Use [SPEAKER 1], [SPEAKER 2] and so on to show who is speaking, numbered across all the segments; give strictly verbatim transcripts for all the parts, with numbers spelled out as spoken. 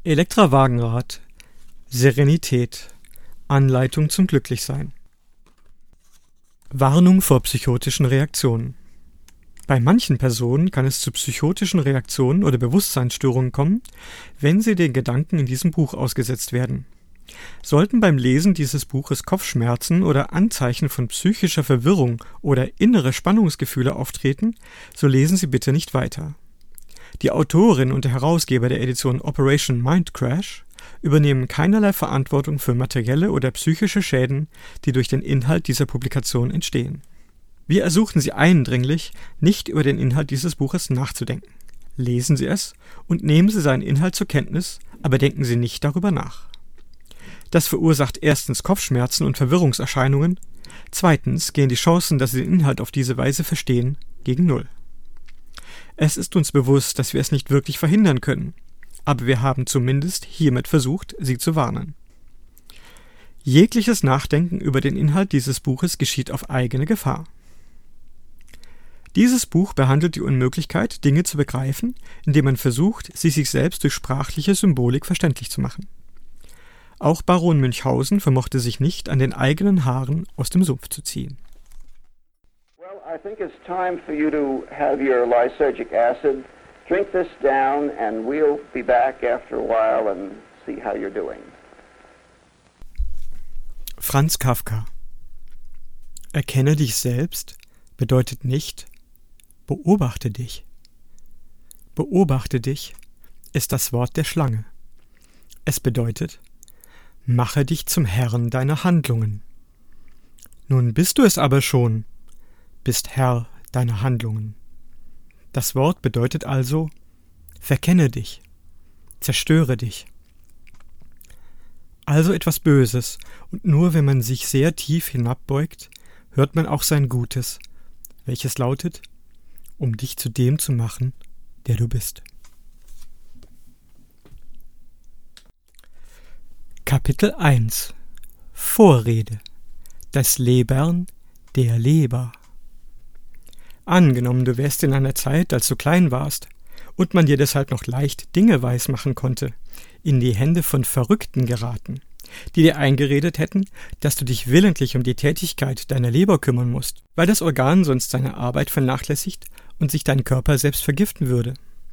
[SPEAKER 1] Elektra Wagenrad, Serenität, Anleitung zum Glücklichsein. Warnung vor psychotischen Reaktionen. Bei manchen Personen kann es zu psychotischen Reaktionen oder Bewusstseinsstörungen kommen, wenn sie den Gedanken in diesem Buch ausgesetzt werden. Sollten beim Lesen dieses Buches Kopfschmerzen oder Anzeichen von psychischer Verwirrung oder innere Spannungsgefühle auftreten, so lesen Sie bitte nicht weiter. Die Autorin und der Herausgeber der Edition Operation Mind Crash übernehmen keinerlei Verantwortung für materielle oder psychische Schäden, die durch den Inhalt dieser Publikation entstehen. Wir ersuchen Sie eindringlich, nicht über den Inhalt dieses Buches nachzudenken. Lesen Sie es und nehmen Sie seinen Inhalt zur Kenntnis, aber denken Sie nicht darüber nach. Das verursacht erstens Kopfschmerzen und Verwirrungserscheinungen, zweitens gehen die Chancen, dass Sie den Inhalt auf diese Weise verstehen, gegen Null. Es ist uns bewusst, dass wir es nicht wirklich verhindern können, aber wir haben zumindest hiermit versucht, Sie zu warnen. Jegliches Nachdenken über den Inhalt dieses Buches geschieht auf eigene Gefahr. Dieses Buch behandelt die Unmöglichkeit, Dinge zu begreifen, indem man versucht, sie sich selbst durch sprachliche Symbolik verständlich zu machen. Auch Baron Münchhausen vermochte sich nicht, an den eigenen Haaren aus dem Sumpf zu ziehen.
[SPEAKER 2] Well, I think it's time for you to have your lysergic acid. Drink this down and we'll be back after a while and see how you're doing.
[SPEAKER 1] Franz Kafka. Erkenne dich selbst bedeutet nicht, beobachte dich. Beobachte dich ist das Wort der Schlange. Es bedeutet, mache dich zum Herrn deiner Handlungen. Nun bist du es aber schon, bist Herr deiner Handlungen. Das Wort bedeutet also, verkenne dich, zerstöre dich. Also etwas Böses, und nur wenn man sich sehr tief hinabbeugt, hört man auch sein Gutes, welches lautet, um dich zu dem zu machen, der du bist. Kapitel eins. Vorrede. Das Lebern der Leber. Angenommen, du wärst in einer Zeit, als du klein warst, und man dir deshalb noch leicht Dinge weismachen konnte, in die Hände von Verrückten geraten, die dir eingeredet hätten, dass du dich willentlich um die Tätigkeit deiner Leber kümmern musst, weil das Organ sonst seine Arbeit vernachlässigt und sich dein Körper selbst vergiften würde.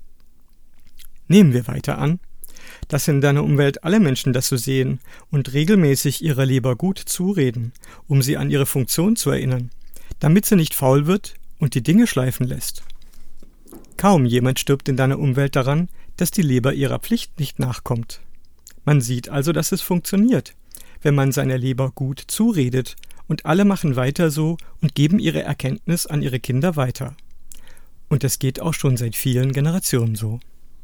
[SPEAKER 1] Nehmen wir weiter an, dass in deiner Umwelt alle Menschen das so sehen und regelmäßig ihrer Leber gut zureden, um sie an ihre Funktion zu erinnern, damit sie nicht faul wird und die Dinge schleifen lässt. Kaum jemand stirbt in deiner Umwelt daran, dass die Leber ihrer Pflicht nicht nachkommt. Man sieht also, dass es funktioniert, wenn man seiner Leber gut zuredet, und alle machen weiter so und geben ihre Erkenntnis an ihre Kinder weiter. Und es geht auch schon seit vielen Generationen so.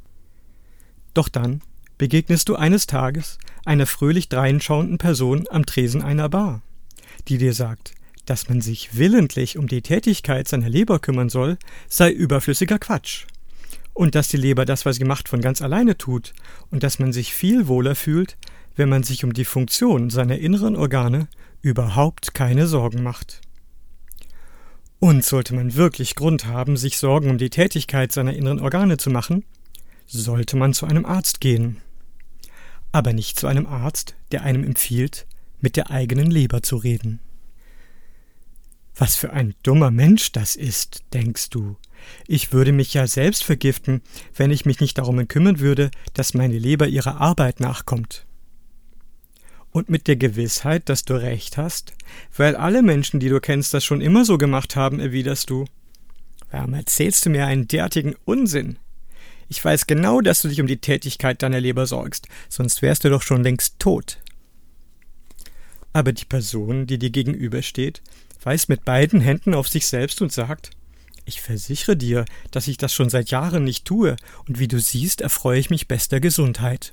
[SPEAKER 1] Doch dann begegnest du eines Tages einer fröhlich dreinschauenden Person am Tresen einer Bar, die dir sagt, dass man sich willentlich um die Tätigkeit seiner Leber kümmern soll, sei überflüssiger Quatsch. Und dass die Leber das, was sie macht, von ganz alleine tut und dass man sich viel wohler fühlt, wenn man sich um die Funktion seiner inneren Organe überhaupt keine Sorgen macht. Und sollte man wirklich Grund haben, sich Sorgen um die Tätigkeit seiner inneren Organe zu machen, sollte man zu einem Arzt gehen. Aber nicht zu einem Arzt, der einem empfiehlt, mit der eigenen Leber zu reden. Was für ein dummer Mensch das ist, denkst du. Ich würde mich ja selbst vergiften, wenn ich mich nicht darum kümmern würde, dass meine Leber ihrer Arbeit nachkommt. Und mit der Gewissheit, dass du recht hast, weil alle Menschen, die du kennst, das schon immer so gemacht haben, erwiderst du. Warum erzählst du mir einen derartigen Unsinn? Ich weiß genau, dass du dich um die Tätigkeit deiner Leber sorgst, sonst wärst du doch schon längst tot. Aber die Person, die dir gegenübersteht, weist mit beiden Händen auf sich selbst und sagt, ich versichere dir, dass ich das schon seit Jahren nicht tue, und wie du siehst, erfreue ich mich bester Gesundheit.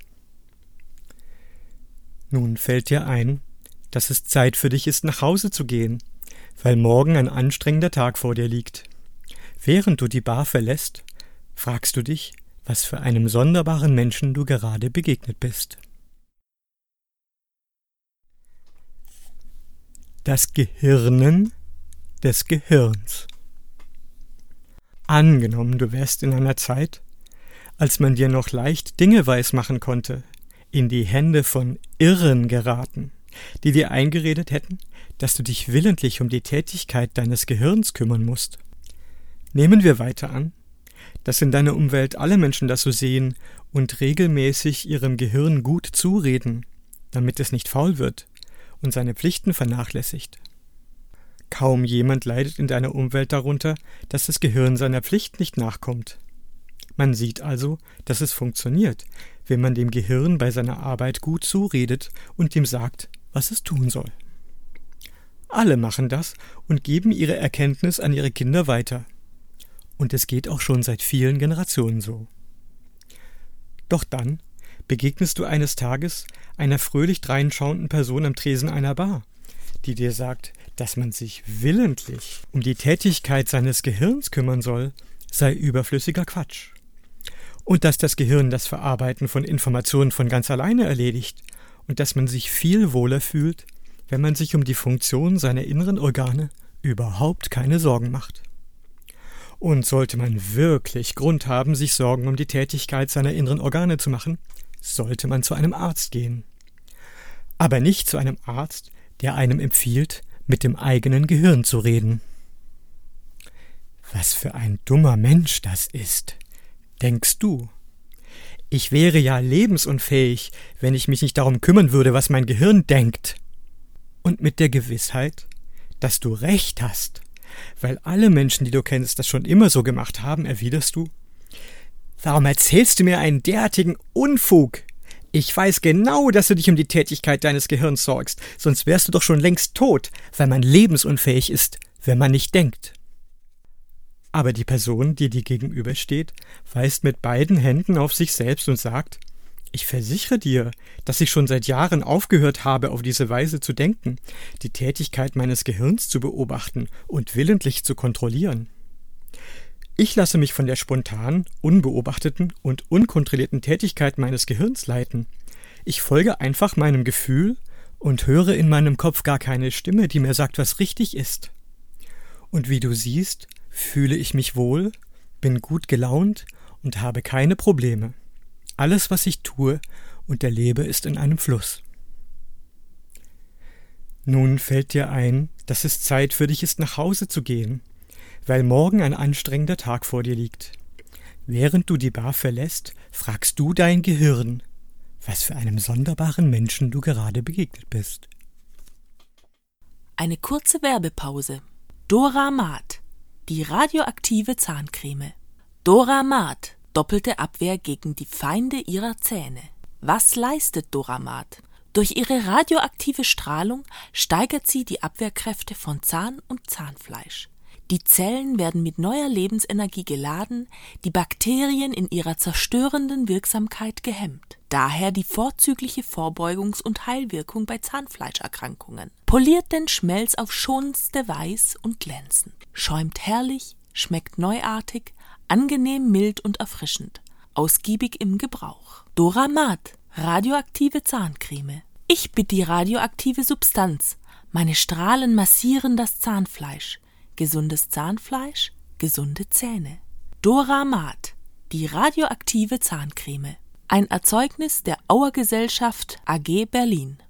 [SPEAKER 1] Nun fällt dir ein, dass es Zeit für dich ist, nach Hause zu gehen, weil morgen ein anstrengender Tag vor dir liegt. Während du die Bar verlässt, fragst du dich, was für einem sonderbaren Menschen du gerade begegnet bist. Das Gehirnen des Gehirns. Angenommen, du wärst in einer Zeit, als man dir noch leicht Dinge weismachen konnte, in die Hände von Irren geraten, die dir eingeredet hätten, dass du dich willentlich um die Tätigkeit deines Gehirns kümmern musst. Nehmen wir weiter an, dass in deiner Umwelt alle Menschen das so sehen und regelmäßig ihrem Gehirn gut zureden, damit es nicht faul wird und seine Pflichten vernachlässigt. Kaum jemand leidet in deiner Umwelt darunter, dass das Gehirn seiner Pflicht nicht nachkommt. Man sieht also, dass es funktioniert, wenn man dem Gehirn bei seiner Arbeit gut zuredet und ihm sagt, was es tun soll. Alle machen das und geben ihre Erkenntnis an ihre Kinder weiter. Und es geht auch schon seit vielen Generationen so. Doch dann begegnest du eines Tages einer fröhlich dreinschauenden Person am Tresen einer Bar, die dir sagt, dass man sich willentlich um die Tätigkeit seines Gehirns kümmern soll, sei überflüssiger Quatsch. Und dass das Gehirn das Verarbeiten von Informationen von ganz alleine erledigt und dass man sich viel wohler fühlt, wenn man sich um die Funktion seiner inneren Organe überhaupt keine Sorgen macht. Und sollte man wirklich Grund haben, sich Sorgen um die Tätigkeit seiner inneren Organe zu machen, sollte man zu einem Arzt gehen. Aber nicht zu einem Arzt, der einem empfiehlt, mit dem eigenen Gehirn zu reden. Was für ein dummer Mensch das ist, denkst du? Ich wäre ja lebensunfähig, wenn ich mich nicht darum kümmern würde, was mein Gehirn denkt. Und mit der Gewissheit, dass du recht hast, weil alle Menschen, die du kennst, das schon immer so gemacht haben, erwiderst du: Warum erzählst du mir einen derartigen Unfug? Ich weiß genau, dass du dich um die Tätigkeit deines Gehirns sorgst, sonst wärst du doch schon längst tot, weil man lebensunfähig ist, wenn man nicht denkt. Aber die Person, die dir gegenübersteht, weist mit beiden Händen auf sich selbst und sagt: Ich versichere dir, dass ich schon seit Jahren aufgehört habe, auf diese Weise zu denken, die Tätigkeit meines Gehirns zu beobachten und willentlich zu kontrollieren. Ich lasse mich von der spontanen, unbeobachteten und unkontrollierten Tätigkeit meines Gehirns leiten. Ich folge einfach meinem Gefühl und höre in meinem Kopf gar keine Stimme, die mir sagt, was richtig ist. Und wie du siehst, fühle ich mich wohl, bin gut gelaunt und habe keine Probleme. Alles, was ich tue und erlebe, ist in einem Fluss. Nun fällt dir ein, dass es Zeit für dich ist, nach Hause zu gehen, weil morgen ein anstrengender Tag vor dir liegt. Während du die Bar verlässt, fragst du dein Gehirn, was für einem sonderbaren Menschen du gerade begegnet bist.
[SPEAKER 3] Eine kurze Werbepause. Doramat, die radioaktive Zahncreme. Doramat, doppelte Abwehr gegen die Feinde ihrer Zähne. Was leistet Doramat? Durch ihre radioaktive Strahlung steigert sie die Abwehrkräfte von Zahn und Zahnfleisch. Die Zellen werden mit neuer Lebensenergie geladen, die Bakterien in ihrer zerstörenden Wirksamkeit gehemmt. Daher die vorzügliche Vorbeugungs- und Heilwirkung bei Zahnfleischerkrankungen. Poliert den Schmelz auf schonendste Weise und glänzend. Schäumt herrlich, schmeckt neuartig, angenehm mild und erfrischend. Ausgiebig im Gebrauch. Doramat, radioaktive Zahncreme. Ich bin die radioaktive Substanz. Meine Strahlen massieren das Zahnfleisch. Gesundes Zahnfleisch, gesunde Zähne. Doramat, die radioaktive Zahncreme. Ein Erzeugnis der Auer Gesellschaft A G Berlin.